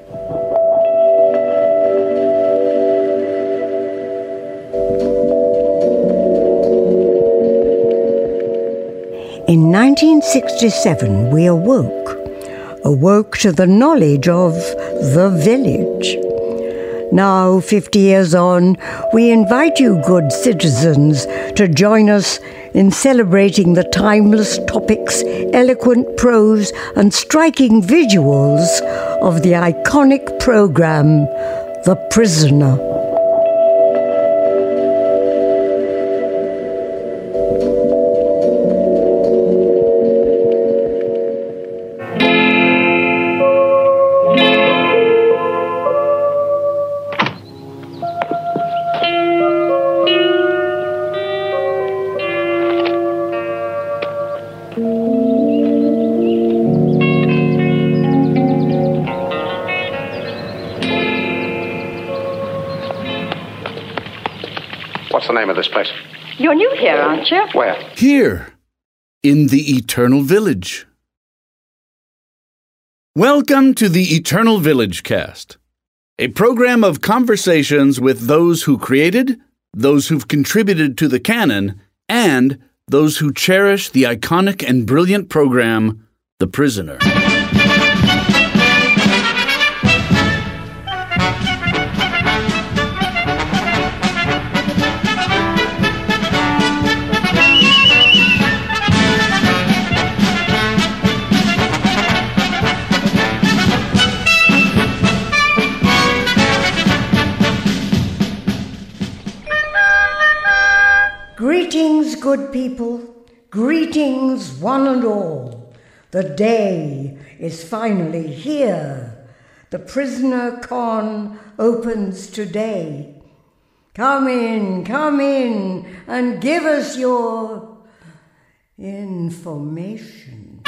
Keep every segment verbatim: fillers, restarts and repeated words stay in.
In nineteen sixty-seven, we awoke, awoke to the knowledge of the village. Now, fifty years on, we invite you, good citizens, to join us in celebrating the timeless topics, eloquent prose, and striking visuals of the iconic program, The Prisoner. What's the name of this place? You're new here, aren't you? Where? Here, in the Eternal Village. Welcome to the Eternal Village Cast, a program of conversations with those who created, those who've contributed to the canon, and those who cherish the iconic and brilliant program, The Prisoner. Greetings, good people. Greetings, one and all. The day is finally here. The Prisoner Con opens today. Come in, come in, and give us your information.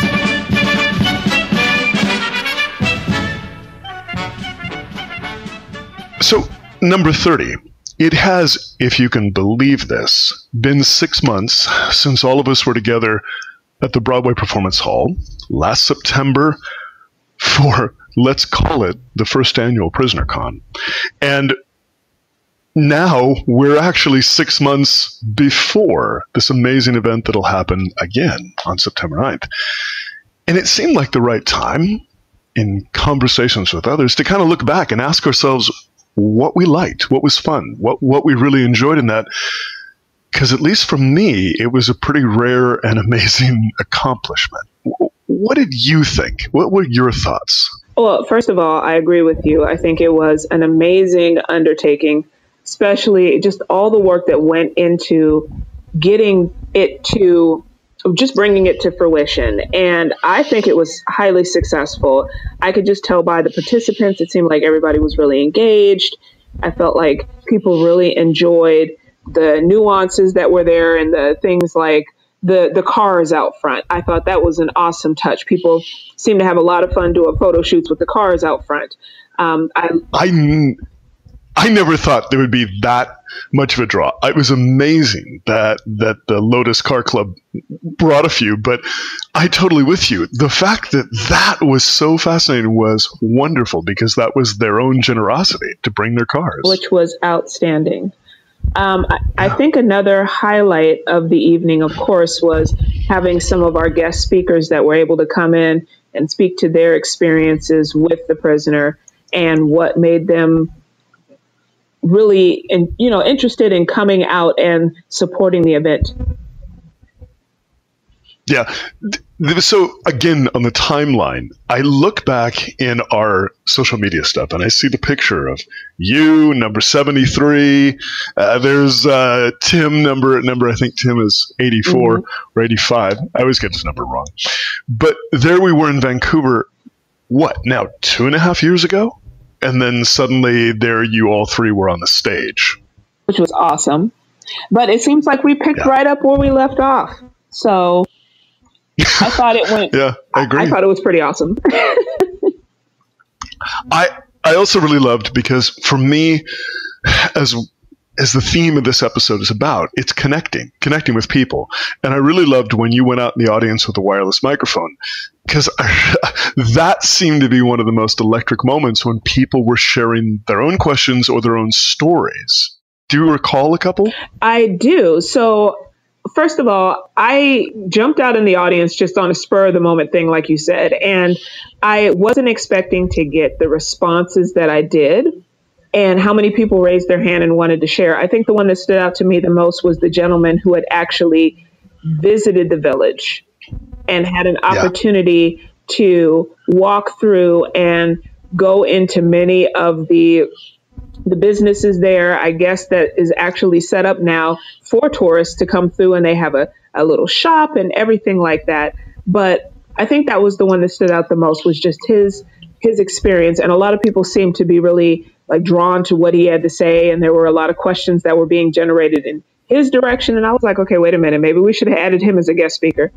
So, number thirty. It has, if you can believe this, been six months since all of us were together at the Broadway Performance Hall last September for, let's call it, the first annual Prisoner Con. And now we're actually six months before this amazing event that'll happen again on September ninth. And it seemed like the right time in conversations with others to kind of look back and ask ourselves what we liked, what was fun, what what we really enjoyed in that. Because at least for me, it was a pretty rare and amazing accomplishment. What did you think? What were your thoughts? Well, first of all, I agree with you. I think it was an amazing undertaking, especially just all the work that went into getting it to just bringing it to fruition. And I think it was highly successful. I could just tell by the participants, it seemed like everybody was really engaged. I felt like people really enjoyed the nuances that were there and the things like the, the cars out front. I thought that was an awesome touch. People seemed to have a lot of fun doing photo shoots with the cars out front. Um, I, I, I never thought there would be that much of a draw. It was amazing that that the Lotus Car Club brought a few, but I totally with you. The fact that that was so fascinating was wonderful because that was their own generosity to bring their cars. Which was outstanding. Um, I, I think another highlight of the evening, of course, was having some of our guest speakers that were able to come in and speak to their experiences with the prisoner and what made them really, in, you know, interested in coming out and supporting the event. Yeah. So again, on the timeline, I look back in our social media stuff and I see the picture of you, number seventy-three. Uh, there's uh, Tim, number, number, I think Tim is eighty-four mm-hmm. or eighty-five. I always get his number wrong. But there we were in Vancouver, what, now two and a half years ago? And then suddenly there you all three were on the stage. Which was awesome. But it seems like we picked yeah. right up where we left off. So I thought it went. Yeah, I agree. I, I thought it was pretty awesome. I I also really loved because for me, as as the theme of this episode is about. It's connecting, connecting with people. And I really loved when you went out in the audience with a wireless microphone, because that seemed to be one of the most electric moments when people were sharing their own questions or their own stories. Do you recall a couple? I do. So first of all, I jumped out in the audience just on a spur of the moment thing, like you said, and I wasn't expecting to get the responses that I did and how many people raised their hand and wanted to share. I think the one that stood out to me the most was the gentleman who had actually visited the village and had an opportunity yeah. to walk through and go into many of the the businesses there, I guess, that is actually set up now for tourists to come through, and they have a, a little shop and everything like that. But I think that was the one that stood out the most, was just his his experience. And a lot of people seemed to be really like drawn to what he had to say. And there were a lot of questions that were being generated in his direction. And I was like, okay, wait a minute, maybe we should have added him as a guest speaker.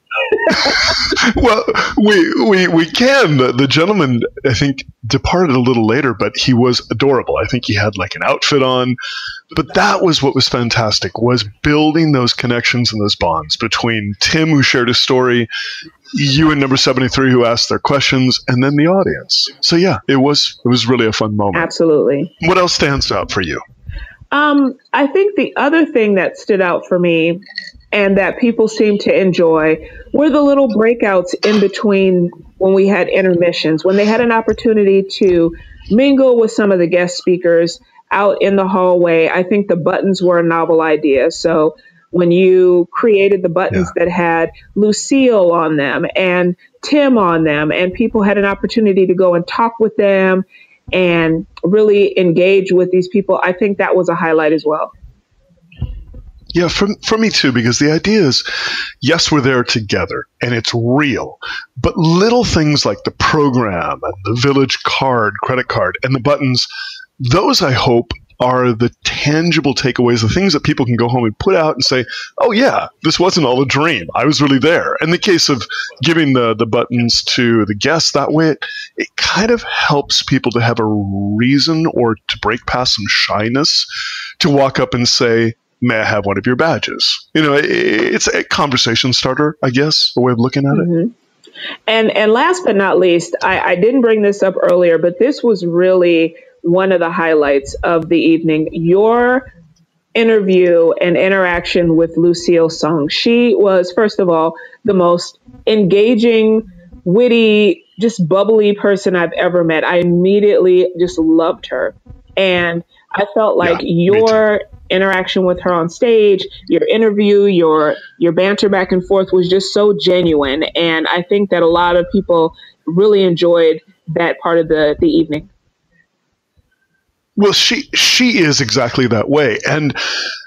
Well, we we we can. The, the gentleman, I think, departed a little later, but he was adorable. I think he had like an outfit on. But that was what was fantastic, was building those connections and those bonds between Tim, who shared his story, you and number seventy-three, who asked their questions, and then the audience. So yeah, it was it was really a fun moment. Absolutely. What else stands out for you? Um, I think the other thing that stood out for me and that people seemed to enjoy were the little breakouts in between when we had intermissions, when they had an opportunity to mingle with some of the guest speakers out in the hallway. I think the buttons were a novel idea. So when you created the buttons yeah. that had Lucille on them and Tim on them, and people had an opportunity to go and talk with them and really engage with these people, I think that was a highlight as well. Yeah, for, for me too, because the idea is, yes, we're there together and it's real, but little things like the program and the village card, credit card, and the buttons, those I hope are the tangible takeaways, the things that people can go home and put out and say, oh yeah, this wasn't all a dream. I was really there. In the case of giving the, the buttons to the guests that way, it, it kind of helps people to have a reason or to break past some shyness to walk up and say, may I have one of your badges? You know, it, it's a conversation starter, I guess, a way of looking at mm-hmm. it. And and last but not least, I, I didn't bring this up earlier, but this was really one of the highlights of the evening. Your interview and interaction with Lucille Sung. She was, first of all, the most engaging, witty, just bubbly person I've ever met. I immediately just loved her. And I felt like yeah, your interaction with her on stage, your interview, your your banter back and forth was just so genuine. And I think that a lot of people really enjoyed that part of the, the evening. Well, she she is exactly that way. And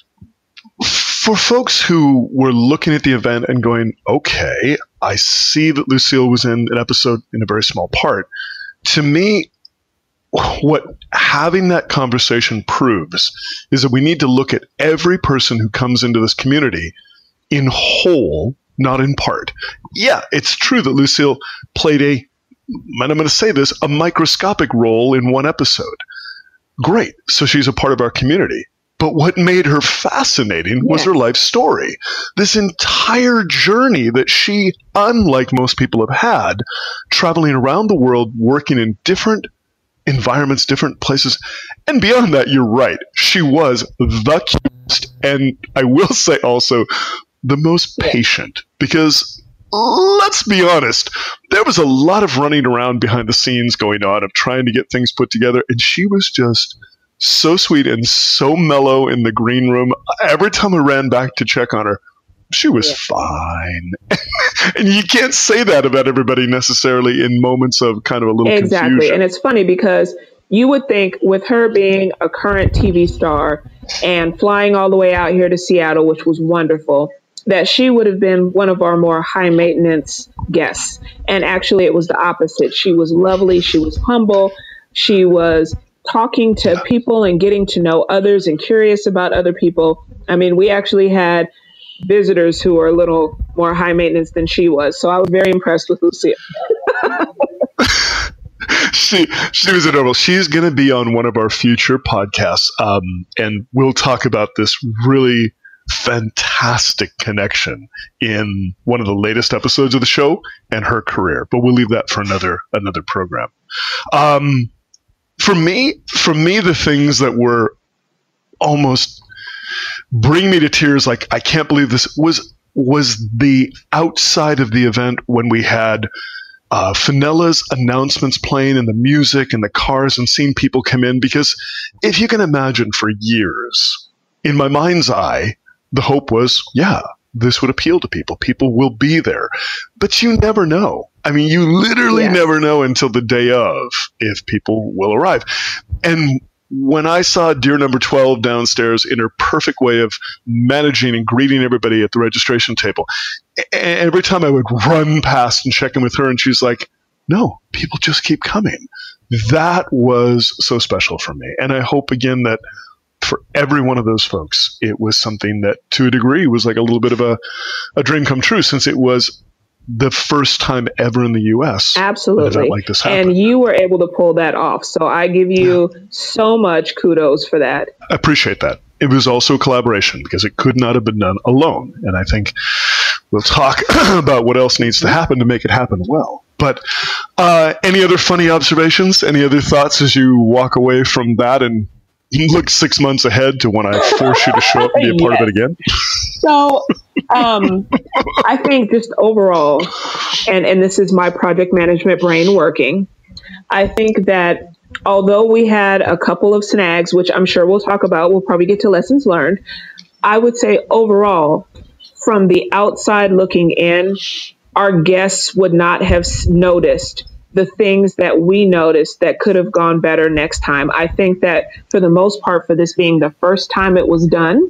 for folks who were looking at the event and going, okay, I see that Lucille was in an episode in a very small part. To me, what having that conversation proves is that we need to look at every person who comes into this community in whole, not in part. Yeah, it's true that Lucille played a, and I'm going to say this, a microscopic role in one episode. Great. So she's a part of our community. But what made her fascinating was yeah. her life story. This entire journey that she, unlike most people have had, traveling around the world, working in different environments, different places. And beyond that, you're right. She was the cutest. And I will say also the most patient, because let's be honest, there was a lot of running around behind the scenes going on of trying to get things put together. And she was just so sweet and so mellow in the green room. Every time I ran back to check on her, she was yeah. fine. And you can't say that about everybody necessarily in moments of kind of a little exactly. confusion. And it's funny because you would think with her being a current T V star and flying all the way out here to Seattle, which was wonderful, that she would have been one of our more high maintenance guests. And actually it was the opposite. She was lovely. She was humble. She was talking to yeah. people and getting to know others and curious about other people. I mean, we actually had visitors who were a little more high maintenance than she was. So I was very impressed with Lucille. she she was adorable. She's going to be on one of our future podcasts, um, and we'll talk about this really fantastic connection in one of the latest episodes of the show and her career. But we'll leave that for another another program. Um, for me, for me, the things that were almost bring me to tears, like I can't believe this was was the outside of the event when we had uh, Fenella's announcements playing and the music and the cars and seeing people come in. Because if you can imagine, for years, in my mind's eye, the hope was, yeah, this would appeal to people. People will be there. But you never know. I mean, you literally Yeah. never know until the day of if people will arrive. And when I saw Dear Number twelve downstairs in her perfect way of managing and greeting everybody at the registration table, a- every time I would run past and check in with her, and she's like, no, people just keep coming. That was so special for me. And I hope, again, that for every one of those folks, it was something that, to a degree, was like a little bit of a, a dream come true, since it was the first time ever in the U S an Absolutely. event like this happened. And you were able to pull that off. So I give you so much kudos for that. I appreciate that. It was also a collaboration, because it could not have been done alone. And I think we'll talk about what else needs to happen to make it happen well. But uh, any other funny observations? Any other thoughts as you walk away from that and look six months ahead to when I force you to show up and be a part Yes. of it again? So um, I think just overall, and, and this is my project management brain working, I think that although we had a couple of snags, which I'm sure we'll talk about, we'll probably get to lessons learned, I would say overall, from the outside looking in, our guests would not have s- noticed the things that we noticed that could have gone better next time. I think that for the most part, for this being the first time it was done,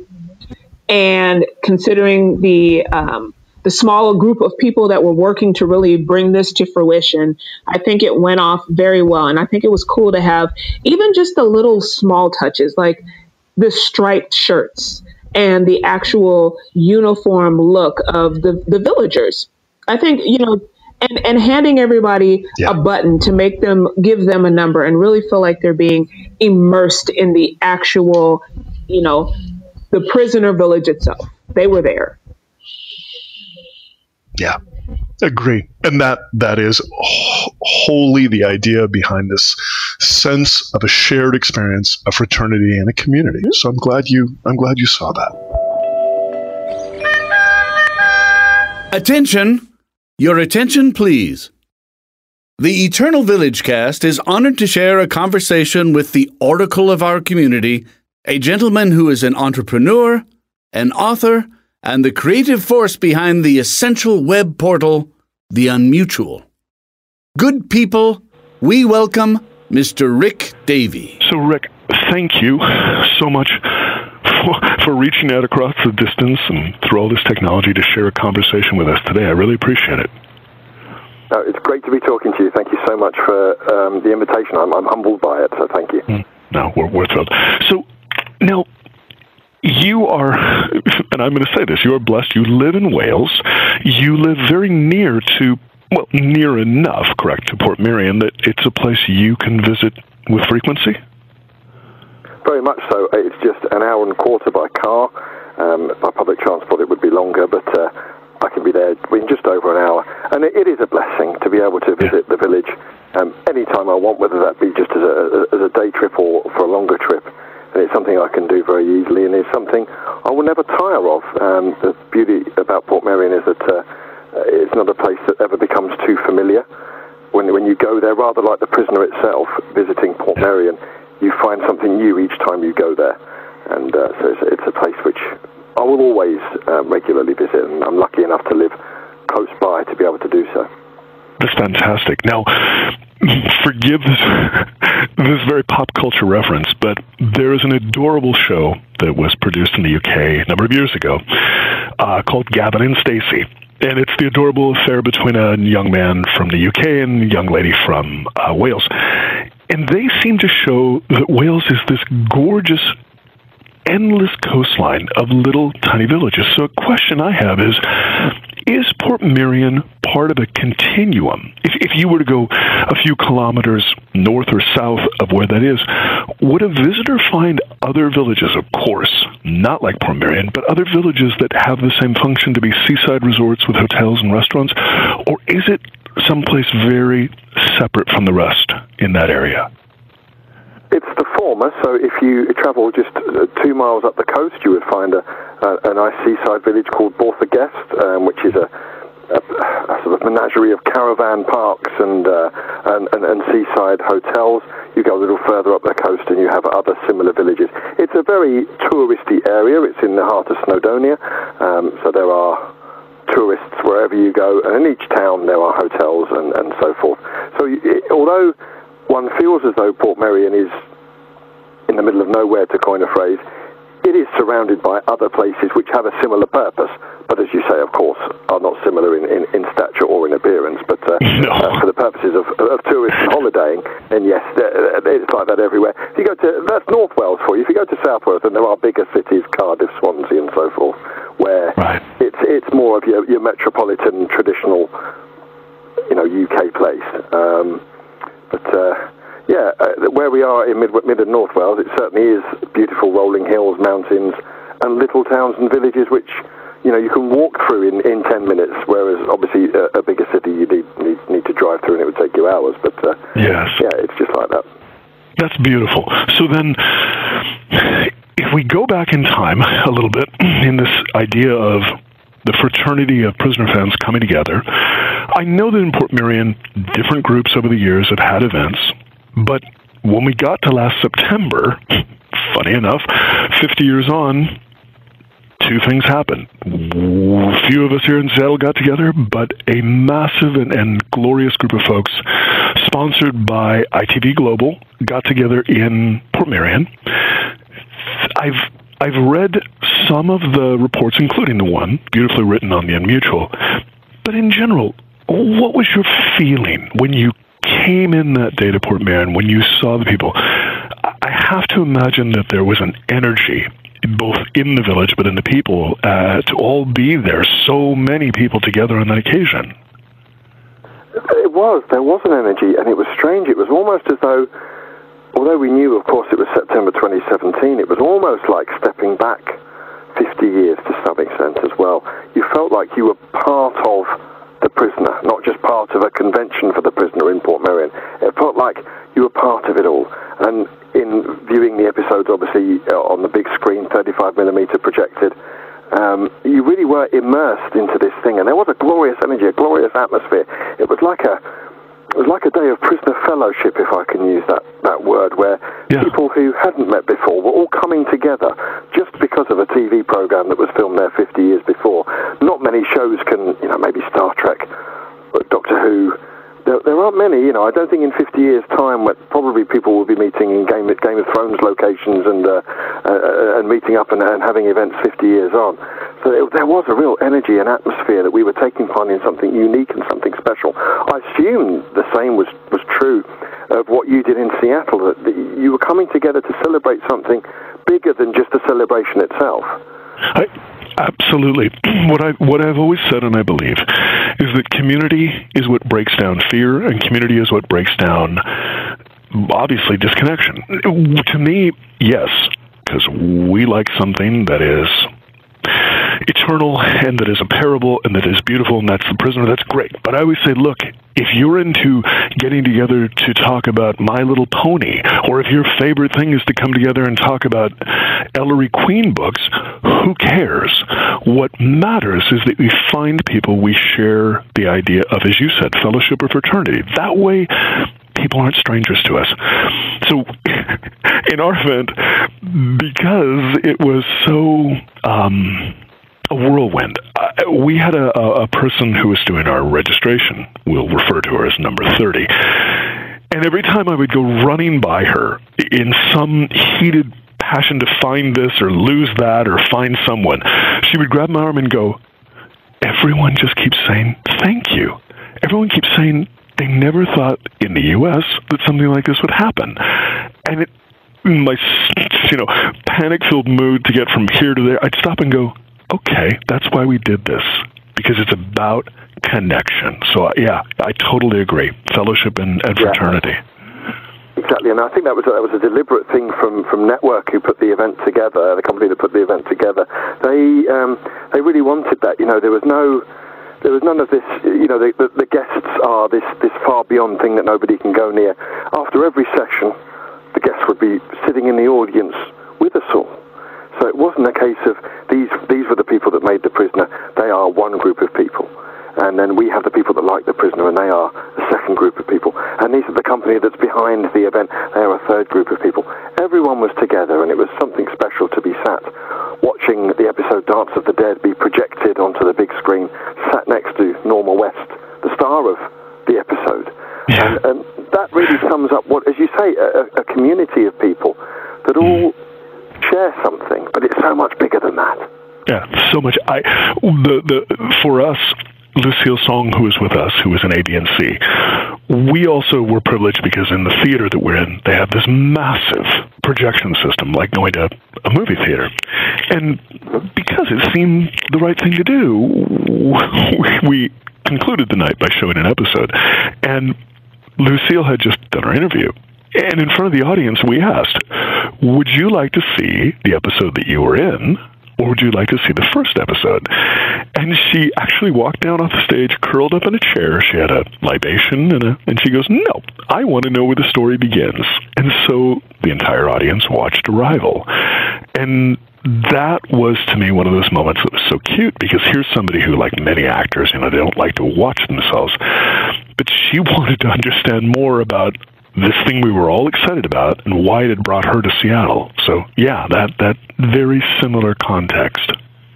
and considering the um, the smaller group of people that were working to really bring this to fruition, I think it went off very well. And I think it was cool to have even just the little small touches, like the striped shirts and the actual uniform look of the, the villagers. I think, you know, and, and handing everybody Yeah. a button to make them, give them a number and really feel like they're being immersed in the actual, you know, the prisoner village itself. They were there. Yeah, agree. And that that is wh- wholly the idea behind this sense of a shared experience, a fraternity, and a community. So I'm glad you I'm glad you saw that. Attention! Your attention, please. The Eternal Village cast is honored to share a conversation with the oracle of our community, a gentleman who is an entrepreneur, an author, and the creative force behind the essential web portal, The Unmutual. Good people, we welcome Mister Rick Davey. So Rick, thank you so much for, for reaching out across the distance and through all this technology to share a conversation with us today. I really appreciate it. No, it's great to be talking to you. Thank you so much for um, the invitation. I'm, I'm humbled by it, so thank you. Mm. No, we're, we're thrilled. So now, you are, and I'm going to say this, you are blessed. You live in Wales. You live very near to, well, near enough, correct, to Portmeirion, that it's a place you can visit with frequency? Very much so. It's just an hour and a quarter by car. Um, by public transport, it would be longer, but uh, I can be there in just over an hour. And it, it is a blessing to be able to visit Yeah. the village um, anytime I want, whether that be just as a, as a day trip or for a longer trip. And it's something I can do very easily, and it's something I will never tire of. Um, the beauty about Portmeirion is that uh, it's not a place that ever becomes too familiar. When, when you go there, rather like the prisoner itself, visiting Portmeirion, you find something new each time you go there. And uh, so it's, it's a place which I will always uh, regularly visit, and I'm lucky enough to live close by to be able to do so. That's fantastic. Now, forgive this, this very pop culture reference, but there is an adorable show that was produced in the U K a number of years ago uh, called Gavin and Stacey. And it's the adorable affair between a young man from the U K and a young lady from uh, Wales. And they seem to show that Wales is this gorgeous endless coastline of little tiny villages. So a question I have is, is Portmeirion part of a continuum? If, if you were to go a few kilometers north or south of where that is, would a visitor find other villages, of course, not like Portmeirion, but other villages that have the same function to be seaside resorts with hotels and restaurants? Or is it someplace very separate from the rest in that area? It's the former. So if you travel just two miles up the coast, you would find a, a, a nice seaside village called Borthagest, um, which is a, a, a sort of menagerie of caravan parks and, uh, and, and and seaside hotels. You go a little further up the coast and you have other similar villages. It's a very touristy area. It's in the heart of Snowdonia, um, so there are tourists wherever you go, and in each town there are hotels and, and so forth. So it, although one feels as though Portmeirion is in the middle of nowhere, to coin a phrase, it is surrounded by other places which have a similar purpose, but as you say, of course, are not similar in, in, in stature or in appearance, but uh, no. uh, for the purposes of, of tourists and holidaying, and yes, it's like that everywhere. If you go to, that's North Wales for you. If you go to South Wales, then there are bigger cities, Cardiff, Swansea, and so forth, where right. it's it's more of your, your metropolitan, traditional, you know, U K place. Um, But, uh, yeah, uh, where we are in mid, mid and North Wales, it certainly is beautiful rolling hills, mountains, and little towns and villages which, you know, you can walk through in, in ten minutes, whereas obviously uh, a bigger city you need, need need to drive through and it would take you hours. But, uh, yes. yeah, it's just like that. That's beautiful. So then, if we go back in time a little bit in this idea of the fraternity of prisoner fans coming together, I know that in Portmeirion, different groups over the years have had events, but when we got to last September, funny enough, fifty years on, two things happened. A few of us here in Seattle got together, but a massive and, and glorious group of folks, sponsored by I T V Global, got together in Portmeirion. I've I've read some of the reports, including the one beautifully written on the Unmutual, but in general, what was your feeling when you came in that day to Portmeirion, when you saw the people? I have to imagine that there was an energy, both in the village but in the people, uh, to all be there, so many people together on that occasion. It was. There was an energy, and it was strange. It was almost as though, although we knew, of course, it was September twenty seventeen, it was almost like stepping back fifty years to some extent as well. You felt like you were part of the prisoner, not just part of a convention for the prisoner in Portmeirion. It felt like you were part of it all. And in viewing the episodes, obviously, on the big screen, thirty-five millimeter projected, um, you really were immersed into this thing. And there was a glorious energy, a glorious atmosphere. It was like a It was like a day of prisoner fellowship, if I can use that, that word, where yeah. people who hadn't met before were all coming together just because of a T V program that was filmed there fifty years before. Not many shows can, you know, maybe Star Trek, but Doctor Who. There, there aren't many, you know. I don't think in fifty years' time, where probably people will be meeting in Game, Game of Thrones locations and uh, uh, and meeting up and, and having events fifty years on. So it, there was a real energy and atmosphere that we were taking part in something unique and something special. I assume the same was, was true of what you did in Seattle, that, that you were coming together to celebrate something bigger than just the celebration itself. I, absolutely. What, I, what I've always said, and I believe, is that community is what breaks down fear, and community is what breaks down, obviously, disconnection. To me, yes, because we like something that is eternal and that is imperishable and that is beautiful, and that's the prisoner. That's great. But I always say, look, if you're into getting together to talk about My Little Pony, or if your favorite thing is to come together and talk about Ellery Queen books, who cares? What matters is that we find people we share the idea of, as you said, fellowship or fraternity. That way, people aren't strangers to us. So in our event, because it was so um, a whirlwind, uh, we had a, a person who was doing our registration. We'll refer to her as number thirty. And every time I would go running by her in some heated passion to find this or lose that or find someone, she would grab my arm and go, everyone just keeps saying, thank you. Everyone keeps saying, they never thought in the U S that something like this would happen. And it, my you know, panic-filled mood to get from here to there, I'd stop and go, okay, that's why we did this, because it's about connection. So, yeah, I totally agree. Fellowship and, and fraternity. Yeah. Exactly, and I think that was a, that was a deliberate thing from, from Network, who put the event together, the company that put the event together. They um, they really wanted that. You know, there was no there was none of this. You know, the, the, the guests are this this far beyond thing that nobody can go near. After every session, the guests would be sitting in the audience with us all. So it wasn't a case of these these were the people that made The Prisoner. They are one group of people. And then we have the people that like The Prisoner, and they are a second group of people. And these are the company that's behind the event. They are a third group of people. Everyone was together, and it was something special to be sat watching the episode Dance of the Dead be projected onto the big screen, sat next to Norma West, the star of the episode. Yeah. And, and that really sums up what, as you say, a, a community of people that all share something, but it's so much bigger than that. Yeah, so much. I the the for us, Lucille Song, who was with us, who was in A D N C, we also were privileged because in the theater that we're in, they have this massive projection system, like going to a movie theater. And because it seemed the right thing to do, we concluded the night by showing an episode. And Lucille had just done her interview. And in front of the audience, we asked, would you like to see the episode that you were in, or would you like to see the first episode? And she actually walked down off the stage, curled up in a chair. She had a libation, and, a, and she goes, no, I want to know where the story begins. And so the entire audience watched Arrival. And that was, to me, one of those moments that was so cute, because here's somebody who, like many actors, you know, they don't like to watch themselves. But she wanted to understand more about this thing we were all excited about and why it had brought her to Seattle. So, yeah, that, that very similar context.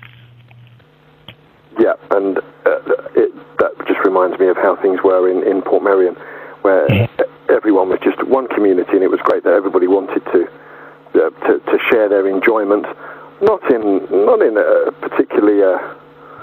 Yeah, and uh, it, that just reminds me of how things were in, in Portmeirion, where mm-hmm. everyone was just one community, and it was great that everybody wanted to uh, to, to share their enjoyment, not in not in a particularly uh,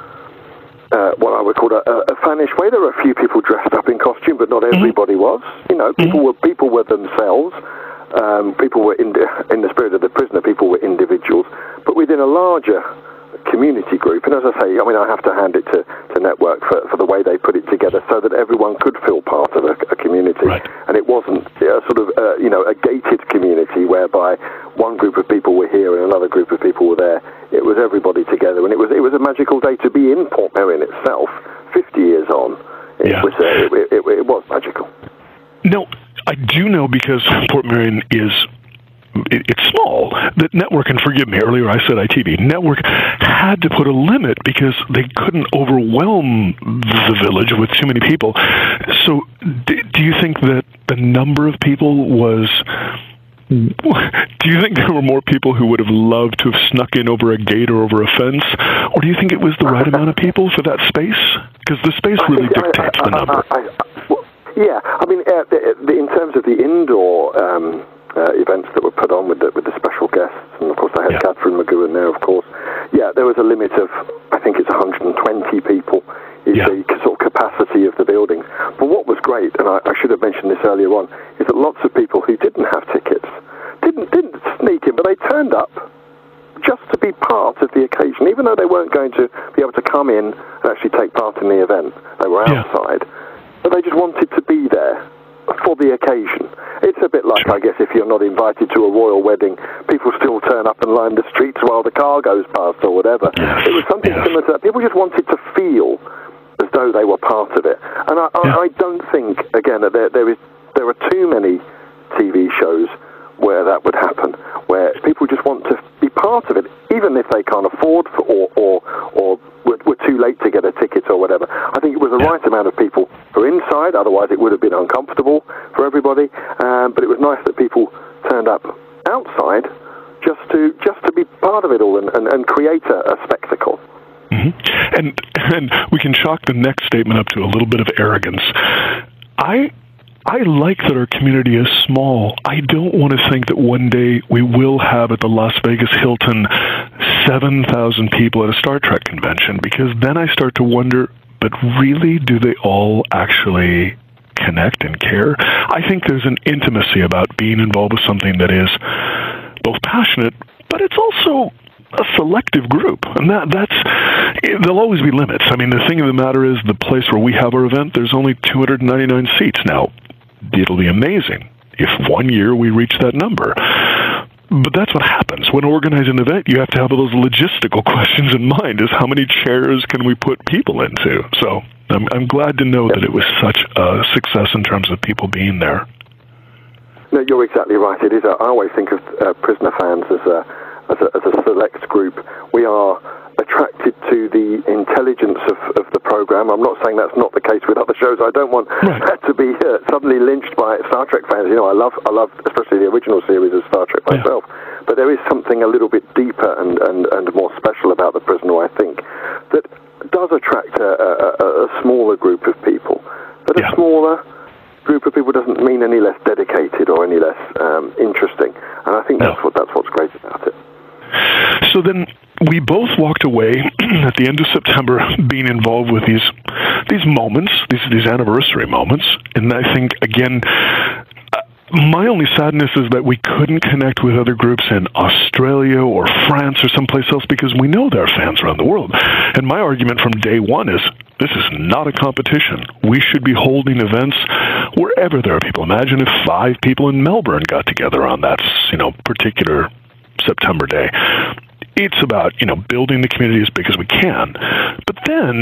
uh, what I would call a, a fanish way. There were a few people dressed up in costume, but not everybody mm-hmm. was. You know, people mm-hmm. were people were themselves. Um, people were in the, in the spirit of The Prisoner. People were individuals, but within a larger community group. And as I say, I mean, I have to hand it to, to Network for, for the way they put it together, so that everyone could feel part of a, a community. Right. And it wasn't a sort of uh, you know a gated community whereby one group of people were here and another group of people were there. It was everybody together, and it was it was a magical day to be in Portmeirion itself. Fifty years on, it yeah. was uh, it, it, it was magical. No, I do know, because Portmeirion is it, it's small, that Network, and forgive me, earlier I said I T V, Network had to put a limit because they couldn't overwhelm the village with too many people. So d- do you think that the number of people was... Do you think there were more people who would have loved to have snuck in over a gate or over a fence? Or do you think it was the right amount of people for that space? Because the space really dictates the number. I, I, I, well, yeah, I mean, uh, the, the, in terms of the indoor... Um, Uh, events that were put on with the, with the special guests, and of course they had yeah. Catherine McGowan there, of course. Yeah, there was a limit of, I think it's one hundred twenty people is yeah. the sort of capacity of the building. But what was great, and I, I should have mentioned this earlier on, is that lots of people who didn't have tickets didn't didn't sneak in, but they turned up just to be part of the occasion, even though they weren't going to be able to come in and actually take part in the event. They were outside, yeah. but they just wanted to be there for the occasion. It's a bit like, sure. I guess, if you're not invited to a royal wedding, people still turn up and line the streets while the car goes past or whatever. Yes. It was something yes. similar to that. People just wanted to feel as though they were part of it. And I, yeah. I, I don't think, again, that there, there is there are too many T V shows where that would happen, where people just want to be part of it, even if they can't afford for, or or, or were, were too late to get a ticket or whatever. I think it was the yeah. right amount of people who were inside, otherwise it would have been uncomfortable for everybody, um, but it was nice that people turned up outside just to just to be part of it all and, and, and create a, a spectacle. Mm-hmm. And, and we can chalk the next statement up to a little bit of arrogance. I... I like that our community is small. I don't want to think that one day we will have at the Las Vegas Hilton seven thousand people at a Star Trek convention, because then I start to wonder, but really, do they all actually connect and care? I think there's an intimacy about being involved with something that is both passionate, but it's also a selective group, and that that's there'll always be limits. I mean, the thing of the matter is, the place where we have our event, there's only two hundred ninety-nine seats. Now, it'll be amazing if one year we reach that number. But that's what happens. When organizing an event, you have to have those logistical questions in mind, is how many chairs can we put people into? So I'm, I'm glad to know that it was such a success in terms of people being there. No, you're exactly right. It is. A, I always think of uh, Prisoner fans as a, as a as a select group. We are attracted to the intelligence of, of the program. I'm not saying that's not the case with other shows. I don't want right. that to be uh, suddenly lynched by Star Trek fans. You know, I love, I love, especially the original series of Star Trek myself. Yeah. But there is something a little bit deeper and, and, and more special about The Prisoner, I think, that does attract a, a, a smaller group of people. But a yeah. smaller group of people doesn't mean any less dedicated or any less um, interesting. And I think that's no. what that's what's great about it. So then we both walked away at the end of September being involved with these these moments, these these anniversary moments. And I think, again, uh, my only sadness is that we couldn't connect with other groups in Australia or France or someplace else, because we know there are fans around the world. And my argument from day one is, this is not a competition. We should be holding events wherever there are people. Imagine if five people in Melbourne got together on that, you know, particular September day. It's about, you know, building the community as big as we can. But then,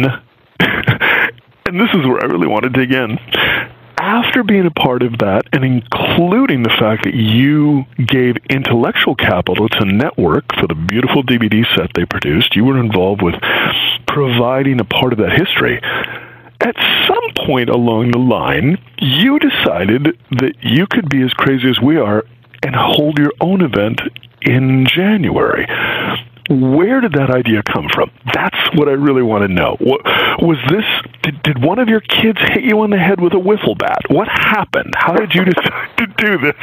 and this is where I really want to dig in, after being a part of that, and including the fact that you gave intellectual capital to Network for the beautiful D V D set they produced, you were involved with providing a part of that history. At some point along the line, you decided that you could be as crazy as we are and hold your own event in January. Where did that idea come from? That's what I really want to know. What, was this, did, did one of your kids hit you on the head with a wiffle bat? What happened? How did you decide to do this?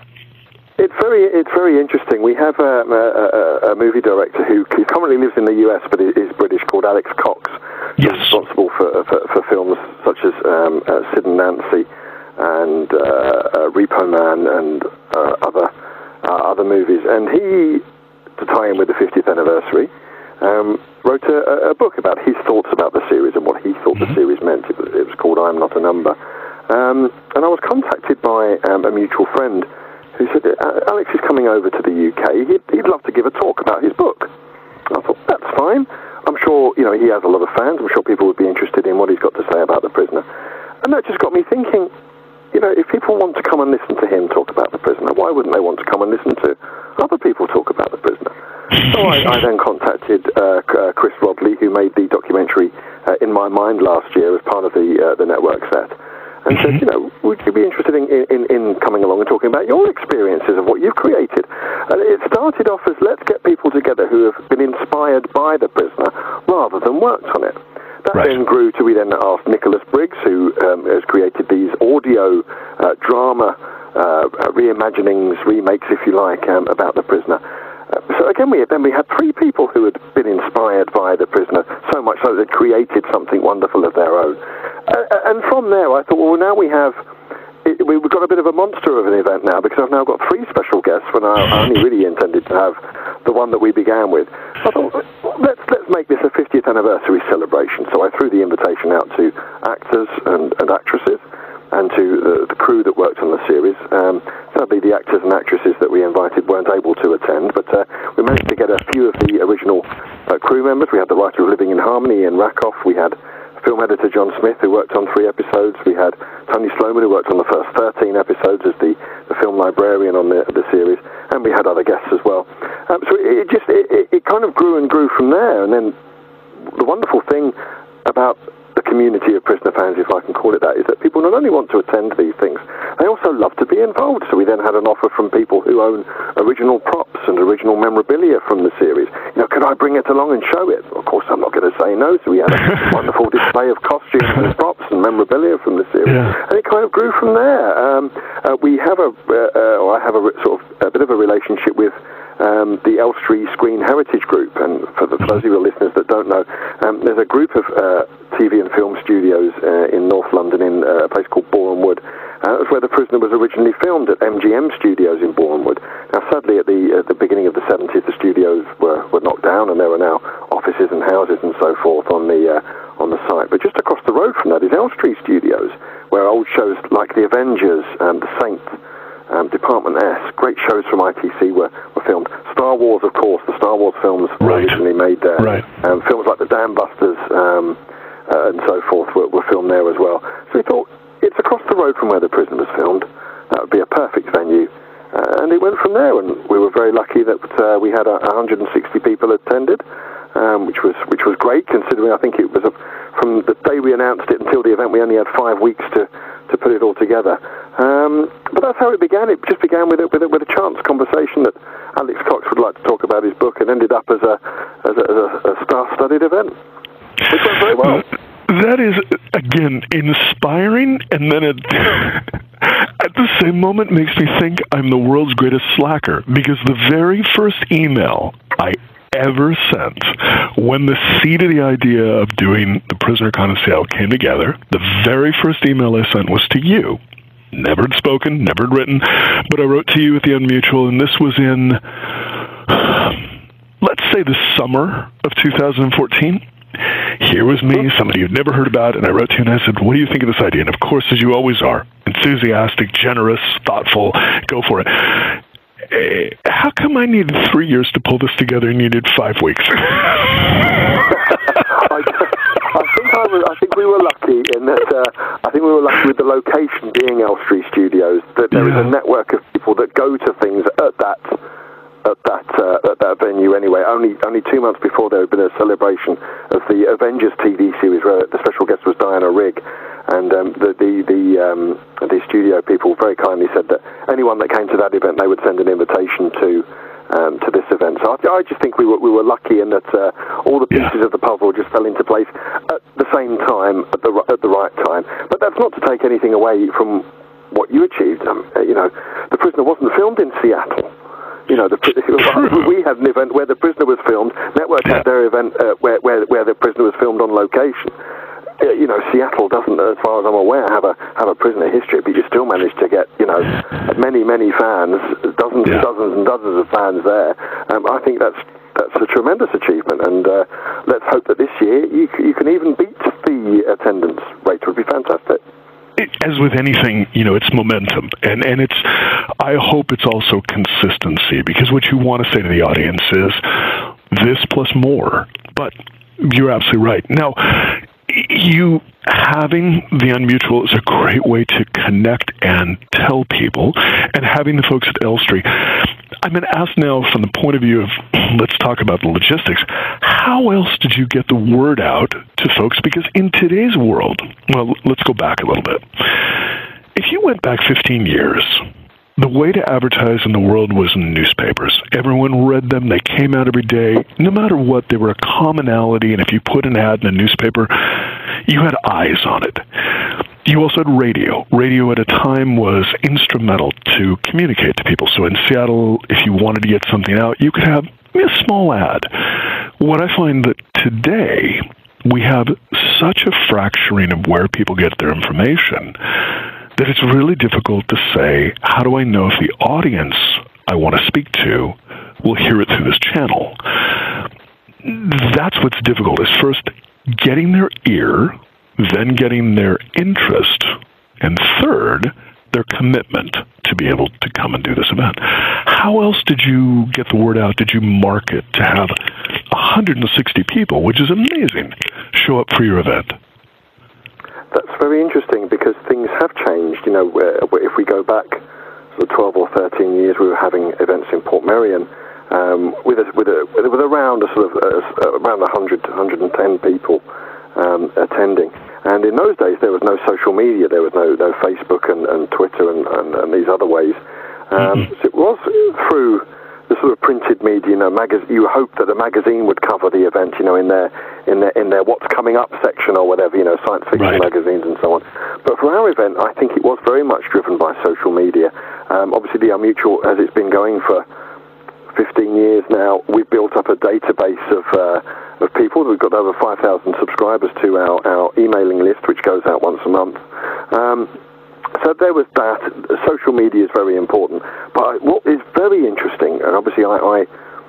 It's very, it's very interesting. We have um, a, a, a movie director who, who currently lives in the U S but is British, called Alex Cox, who's yes. responsible for, for, for films such as um, uh, Sid and Nancy and uh, uh, Repo Man and uh, other uh, other movies. And he, to tie in with the fiftieth anniversary, um, wrote a, a book about his thoughts about the series and what he thought mm-hmm. the series meant. It was, it was called I'm Not a Number. Um, and I was contacted by um, a mutual friend who said, Alex is coming over to the U K. He'd, he'd love to give a talk about his book. I thought, that's fine. I'm sure, you know, he has a lot of fans. I'm sure people would be interested in what he's got to say about The Prisoner. And that just got me thinking, you know, if people want to come and listen to him talk about The Prisoner, why wouldn't they want to come and listen to other people talk about The Prisoner? So I, I then contacted uh, uh, Chris Rodley, who made the documentary uh, In My Mind last year as part of the uh, the network set, and said, you know, would you be interested in, in, in coming along and talking about your experiences of what you've created? And it started off as, let's get people together who have been inspired by The Prisoner rather than worked on it. That right. then grew to, we then asked Nicholas Briggs, who um, has created these audio uh, drama uh, reimaginings, remakes, if you like, um, about The Prisoner. Uh, so again, we then we had three people who had been inspired by The Prisoner, so much so they'd created something wonderful of their own. Uh, and from there, I thought, well, now we have, it, we've got a bit of a monster of an event now, because I've now got three special guests when I, I only really intended to have the one that we began with. I thought, let's let's make this a fiftieth anniversary celebration. So I threw the invitation out to actors and, and actresses, and to the, the crew that worked on the series. Um, sadly, the actors and actresses that we invited weren't able to attend, but uh, we managed to get a few of the original uh, crew members. We had the writer of Living in Harmony, Ian Rakoff. We had film editor John Smith, who worked on three episodes. We had Tony Sloman, who worked on the first thirteen episodes as the, the film librarian on the, the series, and we had other guests as well. Um, so it, it just it, it kind of grew and grew from there. And then the wonderful thing about the community of Prisoner fans, if I can call it that, is that people not only want to attend these things, they also love to be involved. So we then had an offer from people who own original props and original memorabilia from the series. You know, could I bring it along and show it? Of course, I'm not going to say no. So we had a wonderful display of costumes and props and memorabilia from the series, yeah. and it kind of grew from there. Um, uh, we have a, uh, uh, or I have a sort of a bit of a relationship with Um, the Elstree Screen Heritage Group, and for, the, for those of your listeners that don't know, um, there's a group of uh, T V and film studios uh, in North London in uh, a place called Boreham Wood. Uh, that's where The Prisoner was originally filmed, at M G M Studios in Boreham Wood. Now, sadly, at the uh, the shows from I T C were, were filmed. Star Wars, of course, the Star Wars films were right. originally made there. Right. Um, films like the Dam Busters um, uh, and so forth were, were filmed there as well. So we thought, it's across the road from where The Prisoner was filmed. That would be a perfect venue. Uh, and it went from there, and we were very lucky that uh, we had uh, one hundred sixty people attended, um, which was which was great, considering I think it was a, from the day we announced it until the event, we only had five weeks to, to put it all together. Um, but that's how it began. It just began with a, with a, with a chance conversation that Alex Cox would like to talk about his book, and ended up as a as a, as a, a star-studded event. It went very well. That is, again, inspiring, and then it, at the same moment makes me think I'm the world's greatest slacker, because the very first email I ever sent when the seed of the idea of doing the Prisoner Connoisseur came together, the very first email I sent was to you. Never had spoken, never had written, but I wrote to you at the Unmutual, and this was in, let's say, the summer of two thousand fourteen. Here was me, somebody you'd never heard about, and I wrote to you and I said, what do you think of this idea? And of course, as you always are, enthusiastic, generous, thoughtful, go for it. Uh, how come I needed three years to pull this together and you did five weeks? I, I think I, was, I think we were lucky in that. Uh, I think we were lucky with the location being Elstree Studios. That there yeah. is a network of people that go to things at that at that uh, at that venue. Anyway, only only two months before there had been a celebration of the Avengers T V series, where the special guest was Diana Rigg. And um, the the the, um, the studio people very kindly said that anyone that came to that event, they would send an invitation to um, to this event. So I, I just think we were we were lucky in that uh, all the pieces yeah. of the puzzle just fell into place at the same time, at the at the right time. But that's not to take anything away from what you achieved. Um, you know, The Prisoner wasn't filmed in Seattle. You know, the, we had an event where The Prisoner was filmed. Network yeah. had their event uh, where where where The Prisoner was filmed on location. You know, Seattle doesn't, as far as I'm aware, have a have a Prisoner history, but you still manage to get, you know, many, many fans, dozens yeah. and dozens and dozens of fans there. Um, I think that's that's a tremendous achievement, and uh, let's hope that this year you you can even beat the attendance rate. It would be fantastic. As with anything, you know, it's momentum, and, and it's, I hope it's also consistency, because what you want to say to the audience is this plus more, but you're absolutely right. Now, you having the Unmutual is a great way to connect and tell people, and having the folks at Elstree. I'm going to ask now from the point of view of, let's talk about the logistics, how else did you get the word out to folks? Because in today's world, well, let's go back a little bit. If you went back fifteen years, the way to advertise in the world was in newspapers. Everyone read them. They came out every day. No matter what, they were a commonality, and if you put an ad in a newspaper, you had eyes on it. You also had radio. Radio at a time was instrumental to communicate to people. So in Seattle, if you wanted to get something out, you could have a small ad. What I find that today, we have such a fracturing of where people get their information that it's really difficult to say, how do I know if the audience I want to speak to will hear it through this channel? That's what's difficult, is first getting their ear, then getting their interest, and third, their commitment to be able to come and do this event. How else did you get the word out? Did you market to have one hundred sixty people, which is amazing, show up for your event? That's very interesting, because things have changed. You know, if we go back sort of twelve or thirteen years, we were having events in Portmeirion um, with a, with a, with around a sort of uh, around one hundred to one hundred ten people um, attending. And in those days, there was no social media. There was no, no Facebook and, and Twitter and, and, and these other ways. Um, mm-hmm. So it was through the sort of printed media. You know, magaz- you hoped that a magazine would cover the event. You know, in their in their in their what's coming up section or whatever. You know, science fiction right. magazines and so on. But for our event, I think it was very much driven by social media. Um, obviously, the Unmutual, as it's been going for fifteen years now, we've built up a database of uh, of people. We've got over five thousand subscribers to our, our emailing list, which goes out once a month. Um, so there was that. Social media is very important. But what is very interesting, and obviously I, I